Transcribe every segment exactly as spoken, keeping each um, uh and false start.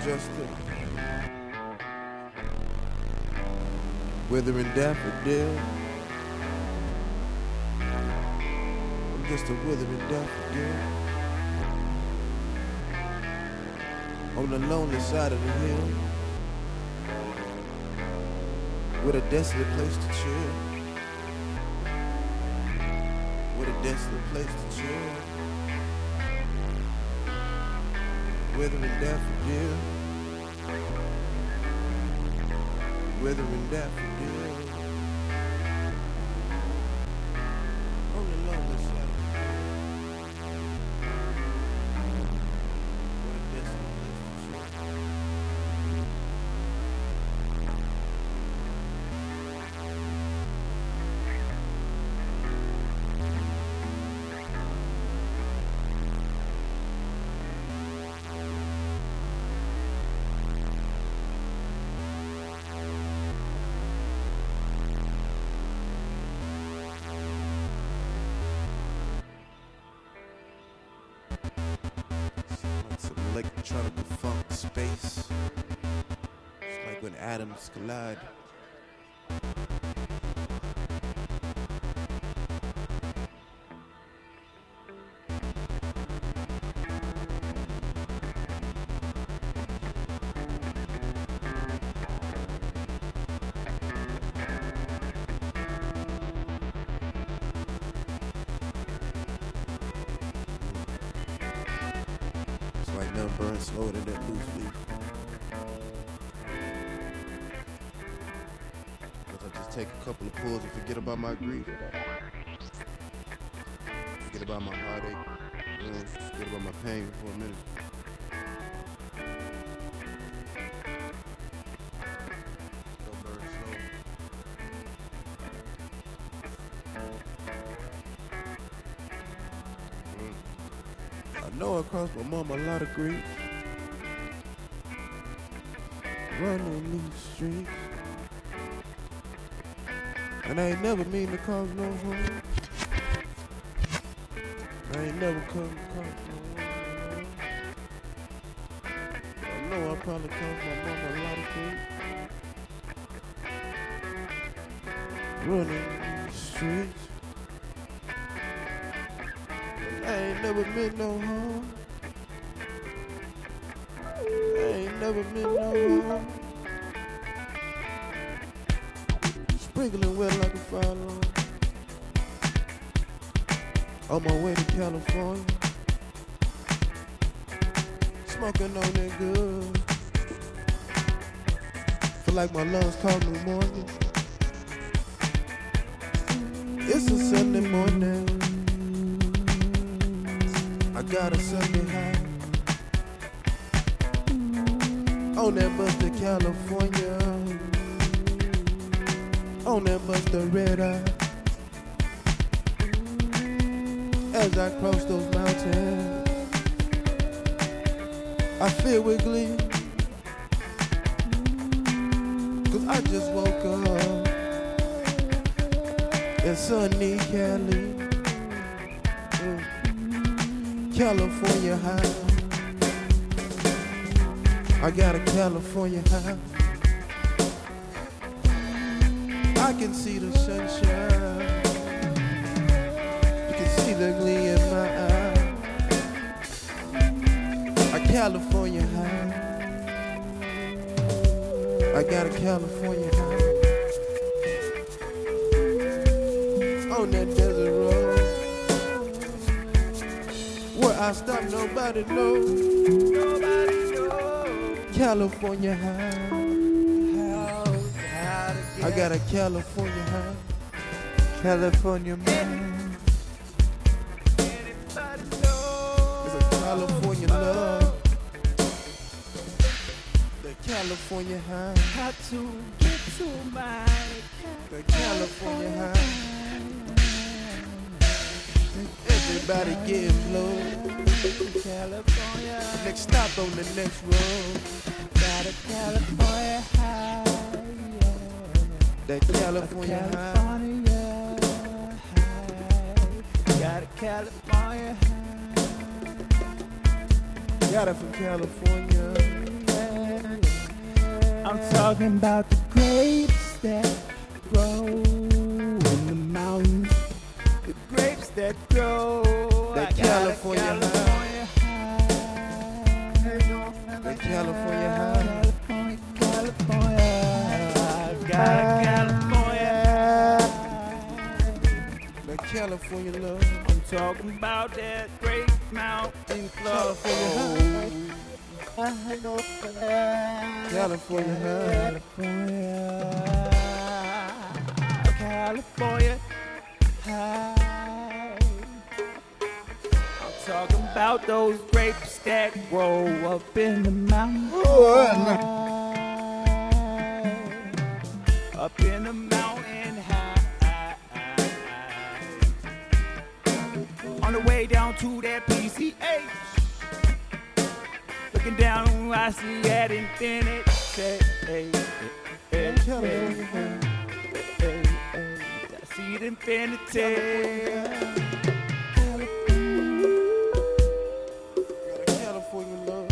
just a withering daffodil. I'm just a withering daffodil on the lonely side of the hill, with a desolate place to chill, with a desolate place to chill, withering daffodil, withering daffodil, on the lonely side. Electronic funk space. It's like when atoms collide. Like nothing burns slower than that loose leaf. But I just take a couple of pulls and forget about my grief. Forget about my heartache. You know, forget about my pain for a minute. Don't burn slow. Mm. I know it cost my mom a lot of grief, running these streets, and I ain't never mean to cause no harm. I ain't never come to cause no harm. I know I probably cost my mom a lot of grief, running these streets. I ain't never meant no harm. I ain't never meant no harm. Sprinkling wet like a fire alarm. On my way to California, smoking on that good. Feel like my lungs caught pneumonia. It's a Sunday morning. I got a Sunday high on that bus to California, on that bus to Red Eye. As I cross those mountains, I feel with glee, 'cause I just woke up in sunny Cali. Mm. California high. I got a California high. I can see the sunshine. You can see the glee in my eye. A California high. I got a California high. On that desert road, where I stop, nobody knows. Nobody knows. California high. I got a California high. California man. Anybody knows. It's a California love. The California high. How to get to my The California high. Everybody getting low. California. Next stop on the next road. Got a California high. That California high. California high. Got a California high. Got it from California. Yeah. I'm talking about the grapes that grow in the mountains. The grapes that grow. That I got a California high. California high. That California high. California, California. I got a California. That California love. I'm talking about that great mountain club. California California high. California, California high. I'm talking about those grapes that grow up in the mountains. Up in the mountain high. On the way down to that P C H. Looking down, I see that infinite. Say, hey, hey, hey, hey, hey, hey, hey. I see the infinity. California love.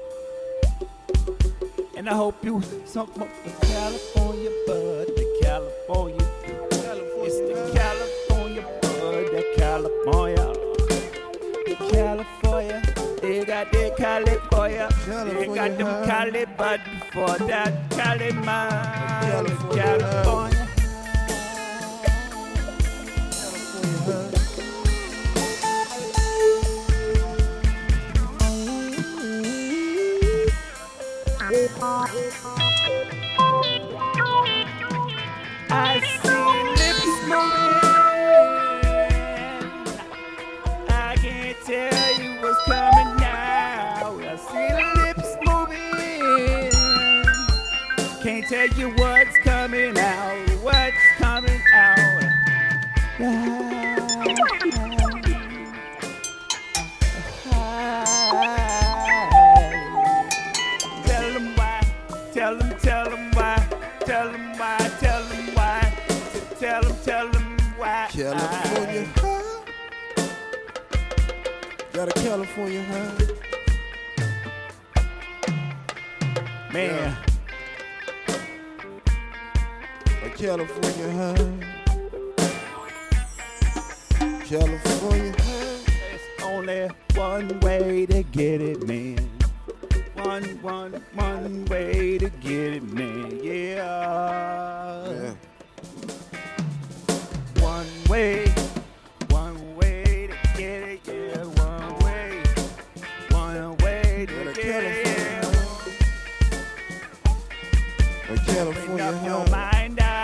And I hope you some of the California bud, the California. It's the California bud, the California. The California. They got their California. They got them Cali bud for that Cali man. California. California. I see lips moving. I can't tell you what's coming now. I see lips moving. Can't tell you what's coming out. What's coming out? Tell them why. Tell them, tell them why. Tell them why. Tell them why. Tell them, tell them why. California high. Got a California high. Man. A California high. California high. There's only one way to get it, man. One, one, one way to get it, man. Yeah. Yeah. One way, one way to get it, yeah. One way, one way to Got a get it, yeah. A California Bring up your high. mind, eye.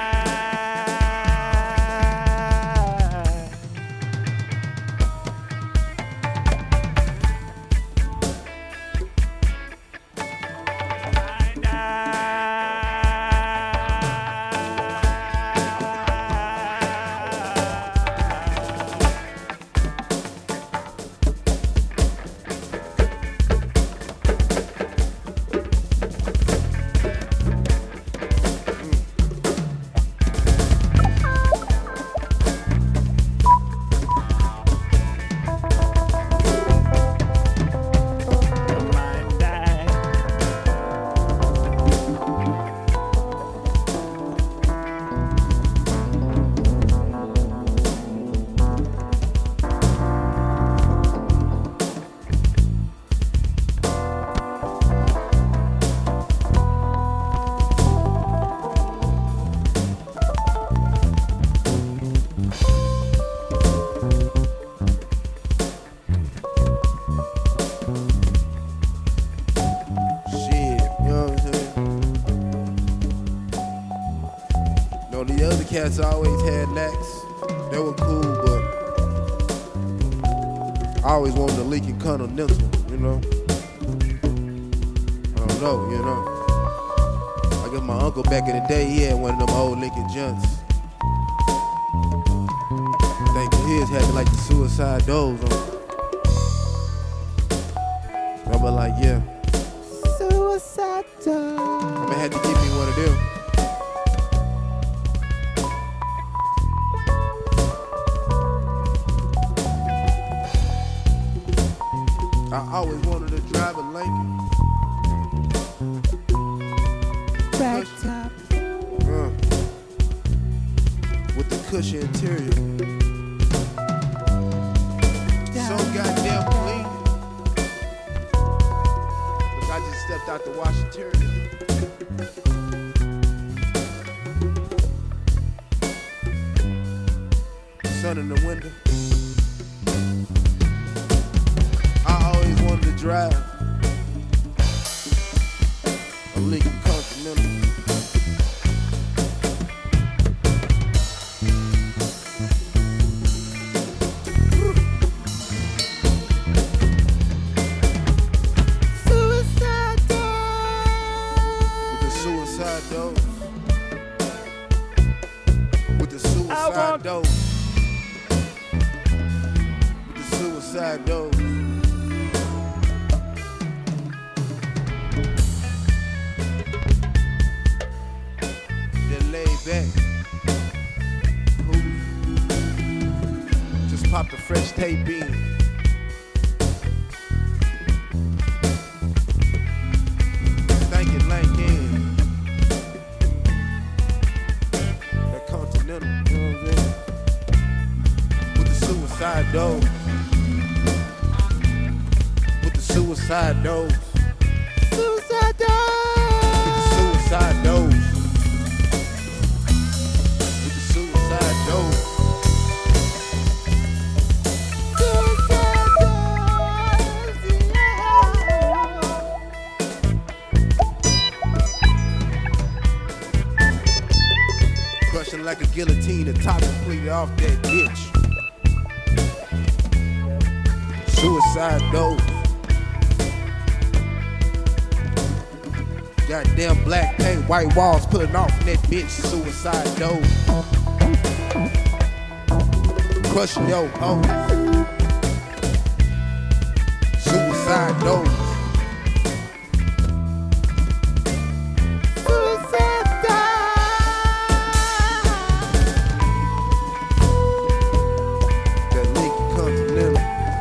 Mind, mind, eye. Shit, you know what I'm saying? No, the other cats always had lacks. They were cool, but I always wanted a Lincoln Continental, you know? I don't know, you know? I guess my uncle back in the day, he had one of them old Lincoln Junts. I think his had like the suicide doors on it. I was like, yeah. Suicide I had to give me one of them. I always wanted to drive a Lincoln. black cushion. top. Uh, with the cushion interior. So goddamn clean. Look, I just stepped out the wash interior. Sun in the window. I always wanted to drive a Lincoln Continental. Suicide With the suicide dose. With the suicide dose. With the suicide dose. Then lay back. Cool. Just popped a fresh tape in. Thinking like in. That Continental, you know what I'm saying? With the suicide dose. With the suicide dose. Suicide With the suicide dose. With the suicide dose. Crushing like a guillotine, the top completely off that bitch. Suicide dose. Goddamn black paint, white walls pulling off in that bitch. Suicide dose. Crushing yo hoes. Suicide dose. That Lincoln Continental.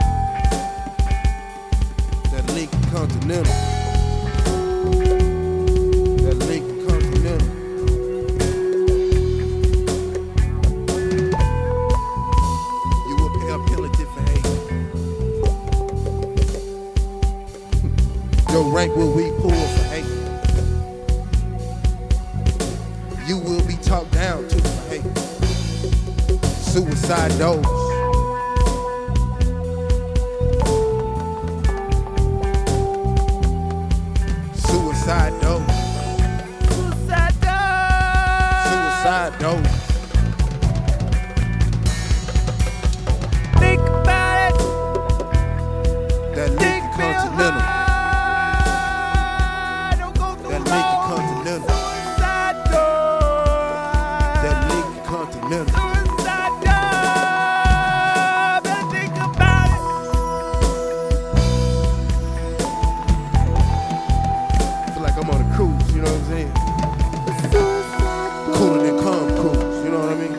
That Lincoln Continental. That Lincoln Continental. You will pay a penalty for hate. Your rank will we pull for hate. You will be talked down to for hate. Suicide dose. Suicide dose. Suicide Suicide dose. Think about it. That Lincoln Continental. Don't go too That Lincoln long. Continental. Suicide door. That Lincoln Continental. Suicide door. Better think about it. Feel like I'm on a cruise, you know what I'm saying? Cooler than calm cruise, you know what I mean?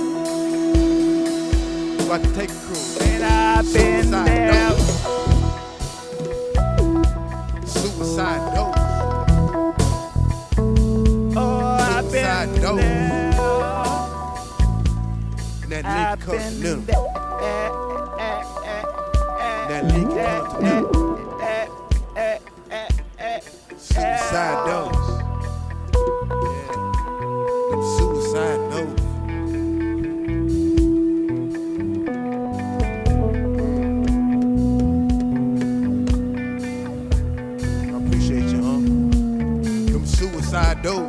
About to take a cruise. And I've been Suicide there. dose. Suicide dose. Oh, I've Suicide been dose. there. That I've Lincoln been Continental. there. That Lincoln Continental. Suicide dose. Yeah. Them suicide dose. I appreciate you, huh? Them suicide dose.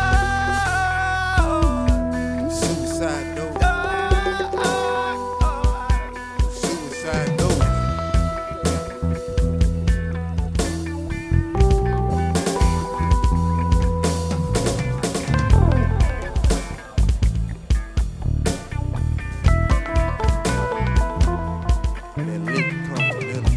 Them suicide dose. Suicide dose. That Lincoln Continental.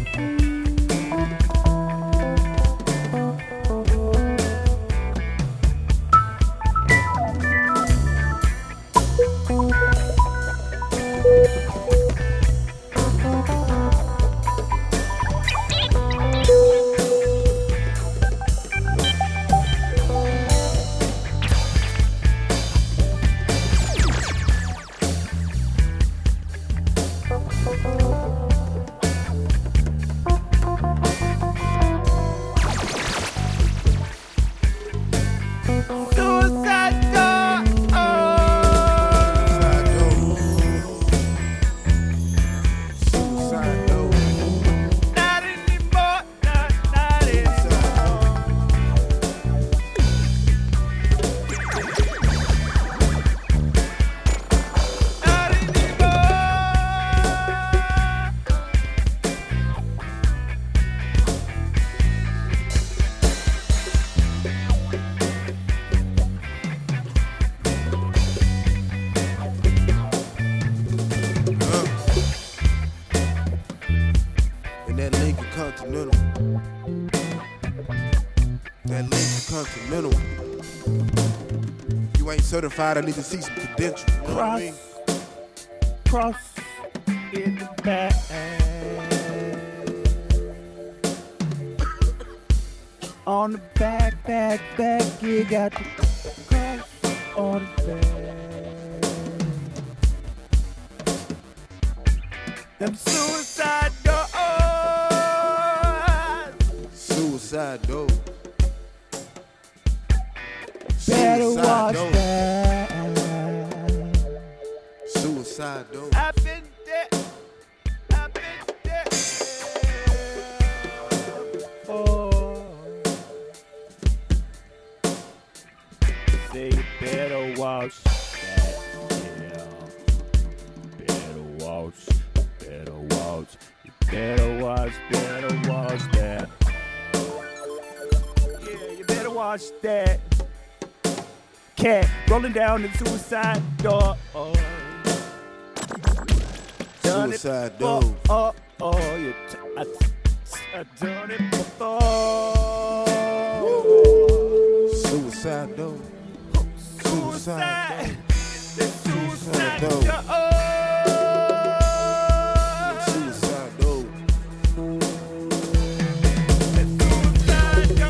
That link continental. You ain't certified, I need to see some credentials. You know what I mean? Cross in the back. On the back, back, back, you got the cross on the back. Them suicide doors. Suicide door. Better Suicide watch door. that. Suicide door. I've been there. I've been there. Oh. Say you better watch that. Yeah. Better watch. Better watch. You better watch. Better watch that. Yeah, you better watch that. Cat rolling down the suicide door. Oh. Done Suicide it door. before. Oh, oh, you t- I, t- I done it before. Suicide door. Suicide. The suicide door. door. Suicide door. The suicide door.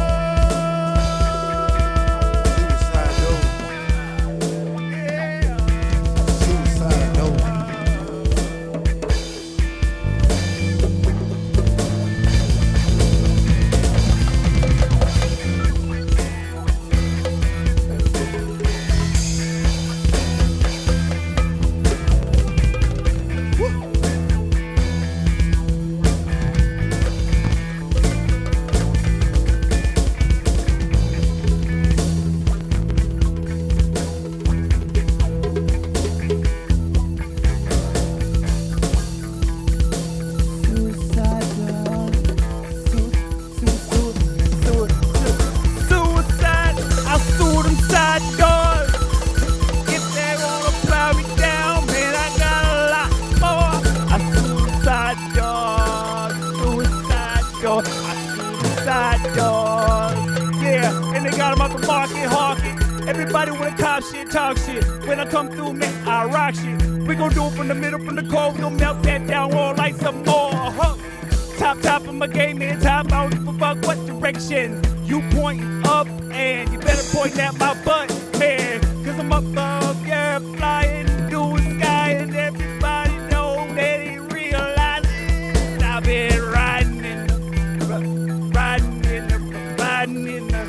Suicide door. Suicide door. Everybody with a cop shit, talk shit. When I come through, man, I rock shit. We gon' do it from the middle, from the core. We gon' melt that down, roll like some more. Huh. Top, top of my game, man. Top, I don't give a fuck what direction you point up, and you better point at my butt, man. Cause I'm up above, yeah, flying through the sky, and everybody know that he realizes I've been riding in the, riding in the, riding in the.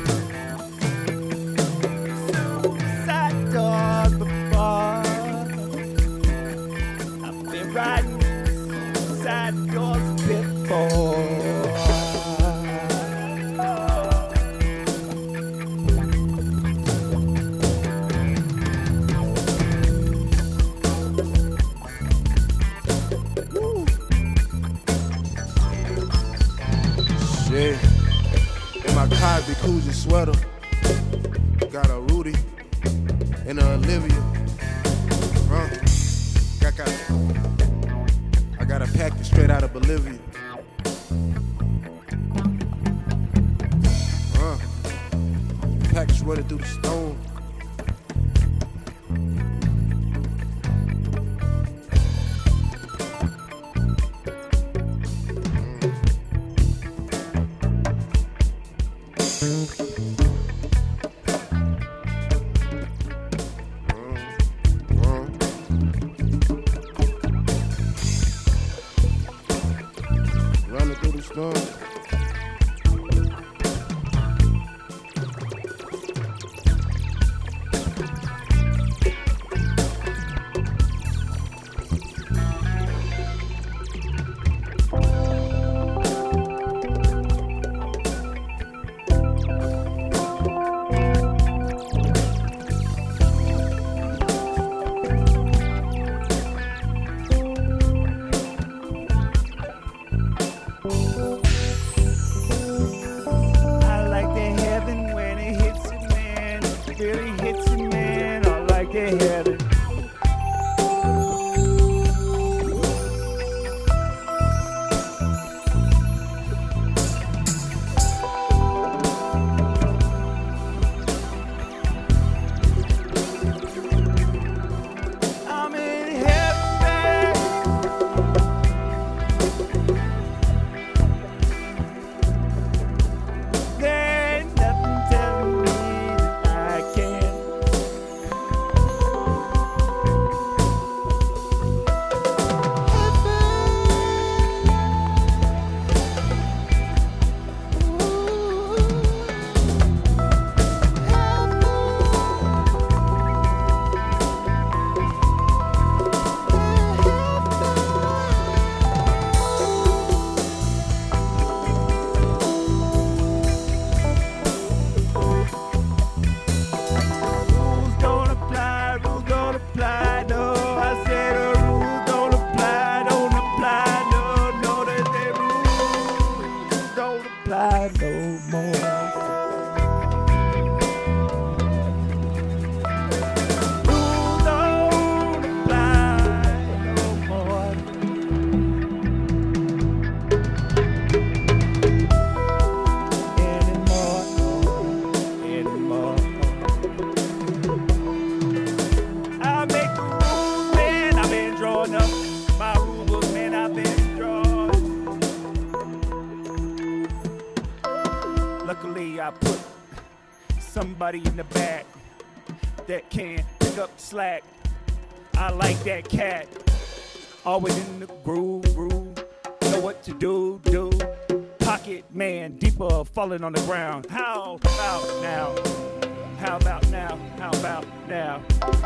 Doors before. I've been riding side doors before. Woo. Shit. In my Cosby Coogee sweater, got a Rudy and a Olivia. Huh? Got, got, I got a package straight out of Bolivia. Huh? Package running through the stone. apply no more. Rules don't apply no more. Anymore, anymore. I make the rules, man, I've been drawing up. My rule book, man, I've been drawing. Luckily, I put somebody in the back that can pick up slack. I like that cat, always in the groove, groove. Know what to do, do. Pocket man, deeper, falling on the ground. How about now? How about now? How about now?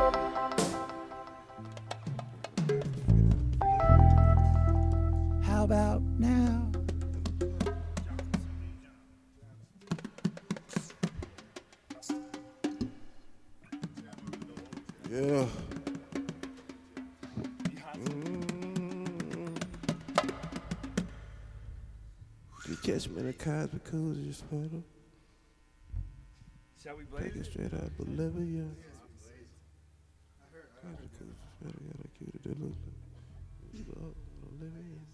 How about now? Yeah. Mm. You catch me in a Cosby Cozy photo. Shall we blaze Take it it? straight out Bolivia. Cosby Cozy photo, got a cute, it look like Bolivia.